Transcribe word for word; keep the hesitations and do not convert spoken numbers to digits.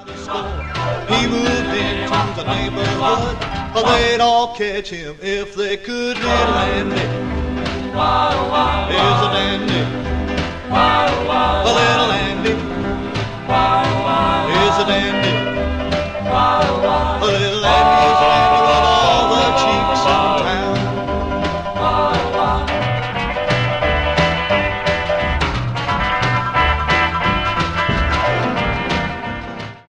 He moved into the neighborhood. They'd all catch him if they could. Little Andy is a dandy. Little Andy is a dandy.